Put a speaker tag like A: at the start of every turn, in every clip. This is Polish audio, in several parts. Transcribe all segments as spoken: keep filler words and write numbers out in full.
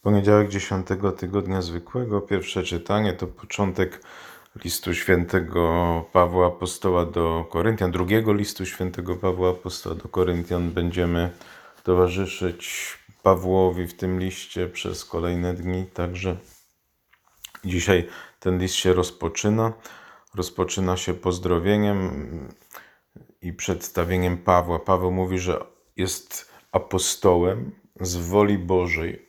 A: Poniedziałek dziesiątego tygodnia zwykłego, pierwsze czytanie to początek listu świętego Pawła Apostoła do Koryntian, drugiego listu świętego Pawła Apostoła do Koryntian. Będziemy towarzyszyć Pawłowi w tym liście przez kolejne dni, także dzisiaj ten list się rozpoczyna. Rozpoczyna się pozdrowieniem i przedstawieniem Pawła. Paweł mówi, że jest apostołem z woli Bożej,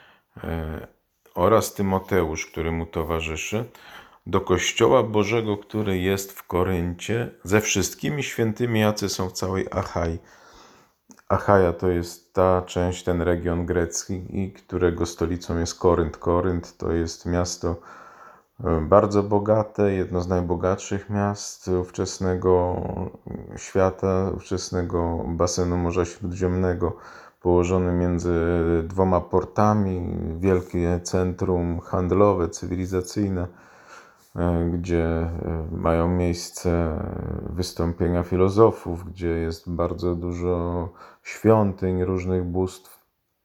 A: oraz Tymoteusz, który mu towarzyszy, do Kościoła Bożego, który jest w Koryncie, ze wszystkimi świętymi, jacy są w całej Achai. Achaja to jest ta część, ten region grecki, którego stolicą jest Korynt. Korynt to jest miasto bardzo bogate, jedno z najbogatszych miast ówczesnego świata, ówczesnego basenu Morza Śródziemnego, położony między dwoma portami, wielkie centrum handlowe, cywilizacyjne, gdzie mają miejsce wystąpienia filozofów, gdzie jest bardzo dużo świątyń różnych bóstw,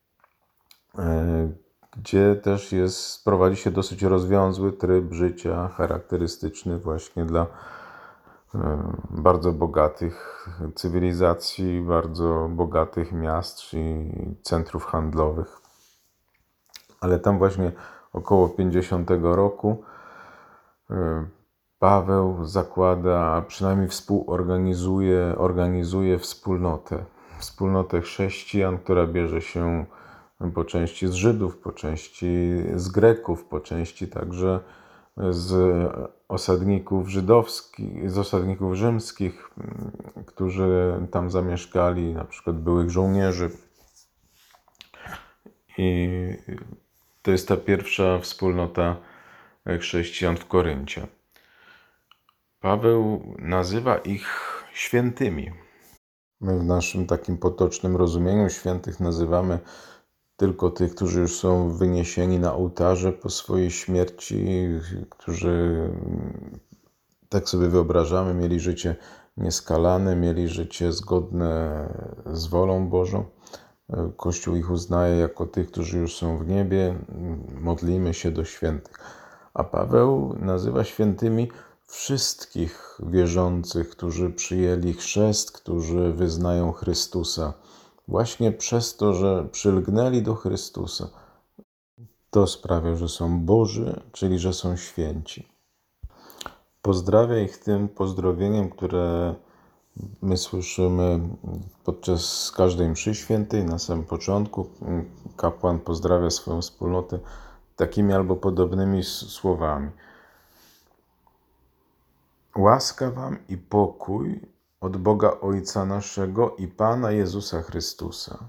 A: gdzie też jest, prowadzi się dosyć rozwiązły tryb życia, charakterystyczny właśnie dla bardzo bogatych cywilizacji, bardzo bogatych miast i centrów handlowych. Ale tam właśnie około pięćdziesiątego roku Paweł zakłada, a przynajmniej współorganizuje organizuje wspólnotę. Wspólnotę chrześcijan, która bierze się po części z Żydów, po części z Greków, po części także z osadników żydowskich, z osadników rzymskich, którzy tam zamieszkali, na przykład byłych żołnierzy. I to jest ta pierwsza wspólnota chrześcijan w Koryncie. Paweł nazywa ich świętymi. My w naszym takim potocznym rozumieniu świętych nazywamy tylko tych, którzy już są wyniesieni na ołtarze po swojej śmierci, którzy, tak sobie wyobrażamy, mieli życie nieskalane, mieli życie zgodne z wolą Bożą. Kościół ich uznaje jako tych, którzy już są w niebie. Modlimy się do świętych. A Paweł nazywa świętymi wszystkich wierzących, którzy przyjęli chrzest, którzy wyznają Chrystusa. Właśnie przez to, że przylgnęli do Chrystusa, to sprawia, że są Boży, czyli że są święci. Pozdrawia ich tym pozdrowieniem, które my słyszymy podczas każdej mszy świętej. Na samym początku kapłan pozdrawia swoją wspólnotę takimi albo podobnymi słowami. Łaska wam i pokój od Boga Ojca naszego i Pana Jezusa Chrystusa.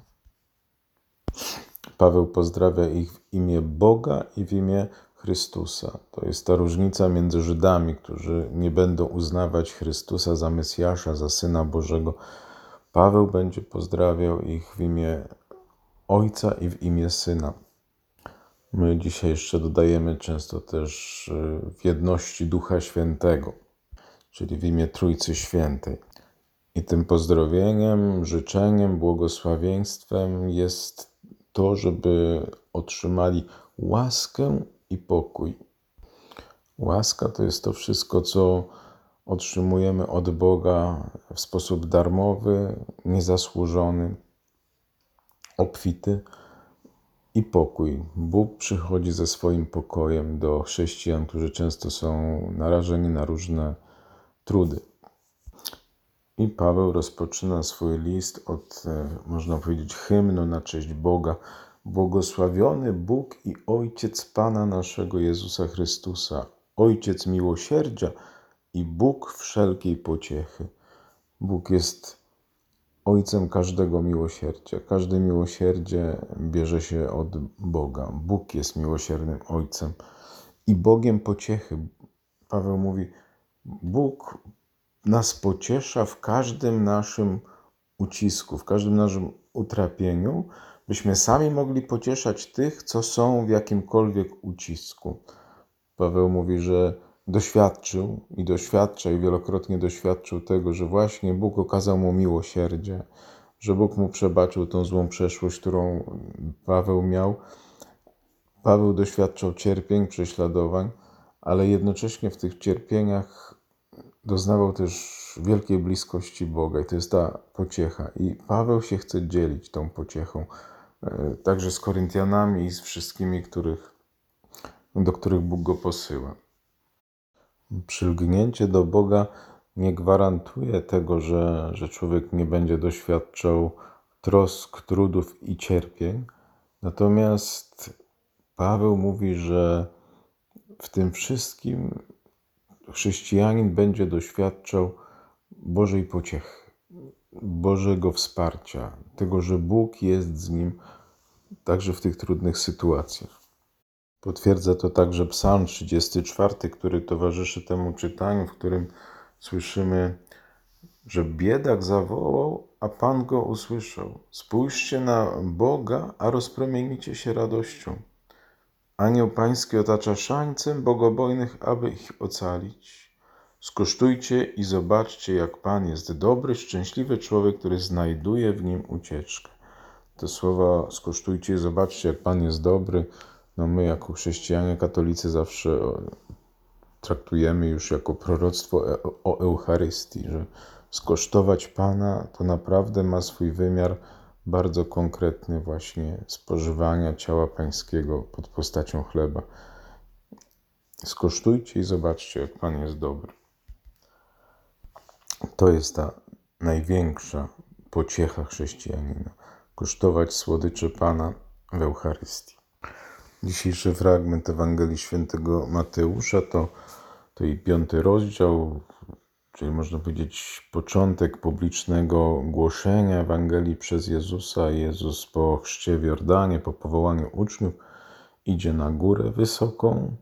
A: Paweł pozdrawia ich w imię Boga i w imię Chrystusa. To jest ta różnica między Żydami, którzy nie będą uznawać Chrystusa za Mesjasza, za Syna Bożego. Paweł będzie pozdrawiał ich w imię Ojca i w imię Syna. My dzisiaj jeszcze dodajemy często też w jedności Ducha Świętego, czyli w imię Trójcy Świętej. I tym pozdrowieniem, życzeniem, błogosławieństwem jest to, żeby otrzymali łaskę i pokój. Łaska to jest to wszystko, co otrzymujemy od Boga w sposób darmowy, niezasłużony, obfity. I pokój. Bóg przychodzi ze swoim pokojem do chrześcijan, którzy często są narażeni na różne trudy. I Paweł rozpoczyna swój list od, można powiedzieć, hymnu na cześć Boga. Błogosławiony Bóg i Ojciec Pana naszego Jezusa Chrystusa, Ojciec miłosierdzia i Bóg wszelkiej pociechy. Bóg jest Ojcem każdego miłosierdzia. Każde miłosierdzie bierze się od Boga. Bóg jest miłosiernym Ojcem i Bogiem pociechy. Paweł mówi, Bóg nas pociesza w każdym naszym ucisku, w każdym naszym utrapieniu, byśmy sami mogli pocieszać tych, co są w jakimkolwiek ucisku. Paweł mówi, że doświadczył i doświadcza i wielokrotnie doświadczył tego, że właśnie Bóg okazał mu miłosierdzie, że Bóg mu przebaczył tą złą przeszłość, którą Paweł miał, Paweł doświadczał cierpień, prześladowań, ale jednocześnie w tych cierpieniach doznawał też wielkiej bliskości Boga i to jest ta pociecha. I Paweł się chce dzielić tą pociechą, także z Koryntianami i z wszystkimi, których, do których Bóg go posyła. Przylgnięcie do Boga nie gwarantuje tego, że, że człowiek nie będzie doświadczał trosk, trudów i cierpień. Natomiast Paweł mówi, że w tym wszystkim chrześcijanin będzie doświadczał Bożej pociechy, Bożego wsparcia, tego, że Bóg jest z nim także w tych trudnych sytuacjach. Potwierdza to także Psalm trzydziesty czwarty, który towarzyszy temu czytaniu, w którym słyszymy, że biedak zawołał, a Pan go usłyszał. Spójrzcie na Boga, a rozpromienicie się radością. Anioł Pański otacza szańcem bogobojnych, aby ich ocalić. Skosztujcie i zobaczcie, jak Pan jest dobry, szczęśliwy człowiek, który znajduje w nim ucieczkę. Te słowa skosztujcie i zobaczcie, jak Pan jest dobry. No my jako chrześcijanie katolicy zawsze traktujemy już jako proroctwo o Eucharystii, że skosztować Pana to naprawdę ma swój wymiar bardzo konkretny właśnie spożywania ciała Pańskiego pod postacią chleba. Skosztujcie i zobaczcie, jak Pan jest dobry. To jest ta największa pociecha chrześcijanina. Kosztować słodyczy Pana w Eucharystii. Dzisiejszy fragment Ewangelii Świętego Mateusza to, to i piąty rozdział, czyli można powiedzieć początek publicznego głoszenia Ewangelii przez Jezusa. Jezus po chrzcie w Jordanie, po powołaniu uczniów idzie na górę wysoką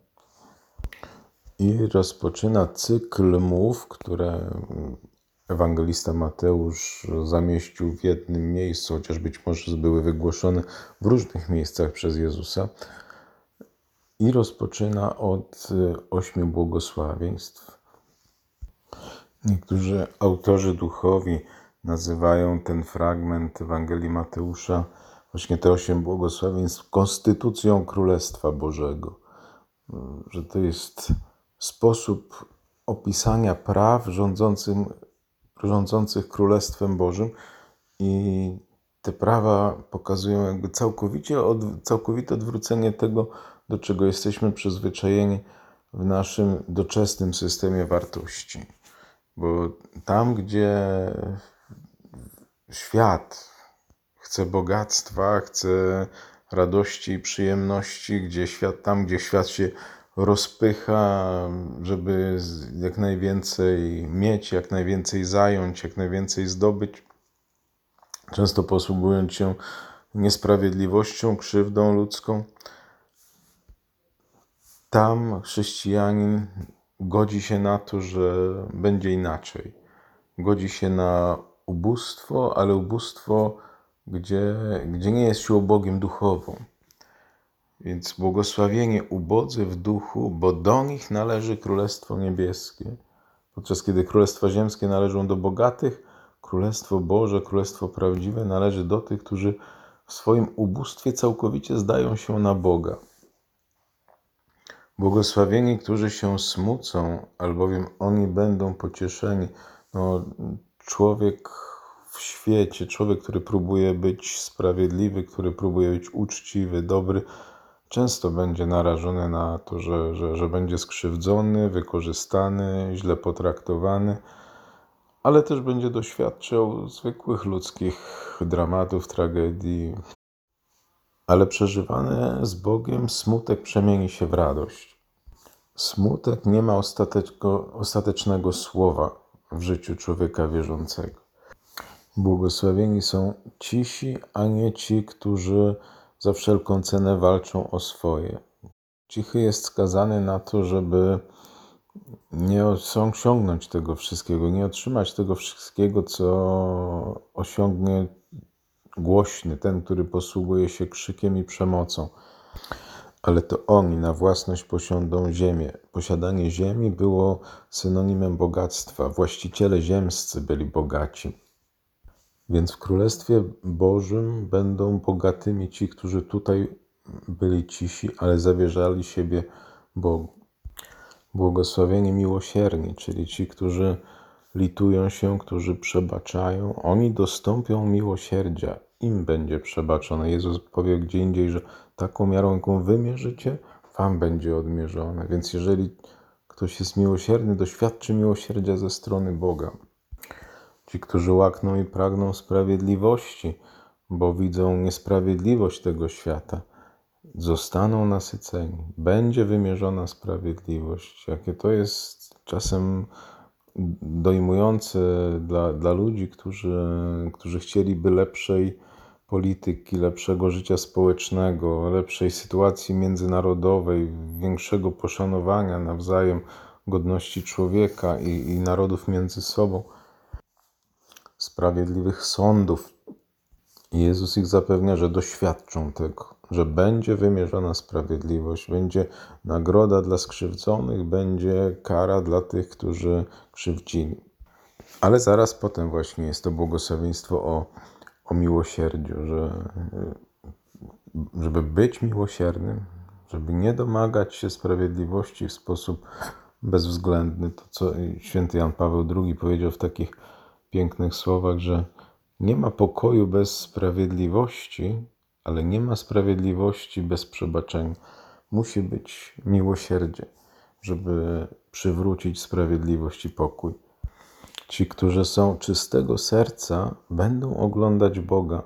A: i rozpoczyna cykl mów, które ewangelista Mateusz zamieścił w jednym miejscu, chociaż być może były wygłoszone w różnych miejscach przez Jezusa. I rozpoczyna od ośmiu błogosławieństw. Niektórzy autorzy duchowi nazywają ten fragment Ewangelii Mateusza, właśnie te osiem błogosławieństw, konstytucją Królestwa Bożego. Że to jest sposób opisania praw rządzącym, rządzących Królestwem Bożym i te prawa pokazują jakby całkowicie od, całkowite odwrócenie tego, do czego jesteśmy przyzwyczajeni w naszym doczesnym systemie wartości. Bo tam, gdzie świat chce bogactwa, chce radości i przyjemności, gdzie świat, tam, gdzie świat się rozpycha, żeby jak najwięcej mieć, jak najwięcej zająć, jak najwięcej zdobyć, często posługując się niesprawiedliwością, krzywdą ludzką, tam chrześcijanin godzi się na to, że będzie inaczej. Godzi się na ubóstwo, ale ubóstwo, gdzie, gdzie nie jest się ubogim duchowo. Więc błogosławieni ubodzy w duchu, bo do nich należy Królestwo Niebieskie. Podczas kiedy Królestwa Ziemskie należą do bogatych, Królestwo Boże, Królestwo Prawdziwe należy do tych, którzy w swoim ubóstwie całkowicie zdają się na Boga. Błogosławieni, którzy się smucą, albowiem oni będą pocieszeni. No, człowiek w świecie, człowiek, który próbuje być sprawiedliwy, który próbuje być uczciwy, dobry, często będzie narażony na to, że, że, że będzie skrzywdzony, wykorzystany, źle potraktowany, ale też będzie doświadczał zwykłych ludzkich dramatów, tragedii. Ale przeżywany z Bogiem smutek przemieni się w radość. Smutek nie ma ostatecznego słowa w życiu człowieka wierzącego. Błogosławieni są cisi, a nie ci, którzy za wszelką cenę walczą o swoje. Cichy jest skazany na to, żeby nie osiągnąć tego wszystkiego, nie otrzymać tego wszystkiego, co osiągnie głośny, ten, który posługuje się krzykiem i przemocą. Ale to oni na własność posiądą ziemię. Posiadanie ziemi było synonimem bogactwa. Właściciele ziemscy byli bogaci. Więc w Królestwie Bożym będą bogatymi ci, którzy tutaj byli cisi, ale zawierzali siebie Bogu. Błogosławieni miłosierni, czyli ci, którzy litują się, którzy przebaczają, oni dostąpią miłosierdzia, im będzie przebaczone. Jezus powie gdzie indziej, że taką miarą, jaką wy mierzycie, wam będzie odmierzone. Więc jeżeli ktoś jest miłosierny, doświadczy miłosierdzia ze strony Boga. Ci, którzy łakną i pragną sprawiedliwości, bo widzą niesprawiedliwość tego świata, zostaną nasyceni. Będzie wymierzona sprawiedliwość. Jakie to jest czasem dojmujące dla, dla ludzi, którzy, którzy chcieliby lepszej polityki, lepszego życia społecznego, lepszej sytuacji międzynarodowej, większego poszanowania nawzajem godności człowieka i, i narodów między sobą, sprawiedliwych sądów. Jezus ich zapewnia, że doświadczą tego, że będzie wymierzona sprawiedliwość, będzie nagroda dla skrzywdzonych, będzie kara dla tych, którzy krzywdzili. Ale zaraz potem właśnie jest to błogosławieństwo o, o miłosierdziu, że, żeby być miłosiernym, żeby nie domagać się sprawiedliwości w sposób bezwzględny. To, co święty Jan Paweł drugi powiedział w takich pięknych słowach, że nie ma pokoju bez sprawiedliwości, ale nie ma sprawiedliwości bez przebaczenia. Musi być miłosierdzie, żeby przywrócić sprawiedliwość i pokój. Ci, którzy są czystego serca, będą oglądać Boga.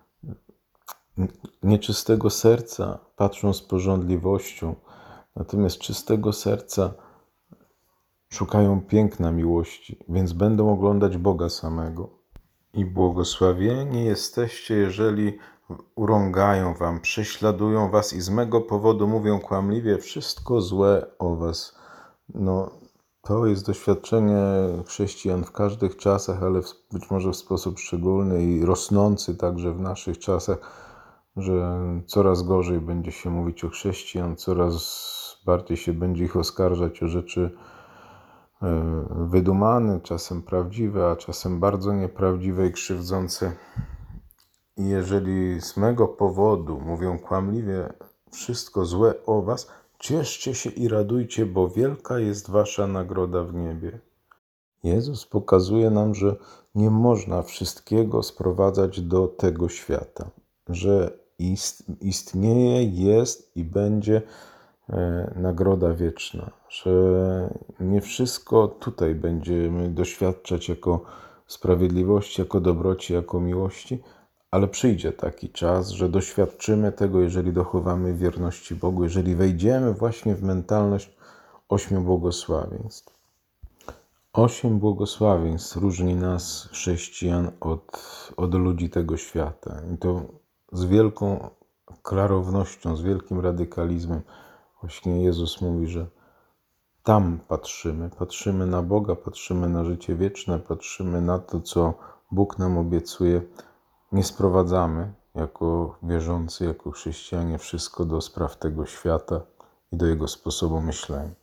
A: Nieczystego serca patrzą z pożądliwością, natomiast czystego serca szukają piękna miłości, więc będą oglądać Boga samego. I błogosławieni jesteście, jeżeli urągają wam, prześladują was i z mego powodu mówią kłamliwie wszystko złe o was. No, to jest doświadczenie chrześcijan w każdych czasach, ale być może w sposób szczególny i rosnący także w naszych czasach, że coraz gorzej będzie się mówić o chrześcijan, coraz bardziej się będzie ich oskarżać o rzeczy wydumane, czasem prawdziwe, a czasem bardzo nieprawdziwe i krzywdzące. I jeżeli z mego powodu mówią kłamliwie wszystko złe o was, cieszcie się i radujcie, bo wielka jest wasza nagroda w niebie. Jezus pokazuje nam, że nie można wszystkiego sprowadzać do tego świata, że istnieje, jest i będzie nagroda wieczna, że nie wszystko tutaj będziemy doświadczać jako sprawiedliwości, jako dobroci, jako miłości, ale przyjdzie taki czas, że doświadczymy tego, jeżeli dochowamy wierności Bogu, jeżeli wejdziemy właśnie w mentalność ośmiu błogosławieństw. Osiem błogosławieństw różni nas, chrześcijan, od, od ludzi tego świata. I to z wielką klarownością, z wielkim radykalizmem. Właśnie Jezus mówi, że tam patrzymy, patrzymy na Boga, patrzymy na życie wieczne, patrzymy na to, co Bóg nam obiecuje. Nie sprowadzamy jako wierzący, jako chrześcijanie wszystko do spraw tego świata i do jego sposobu myślenia.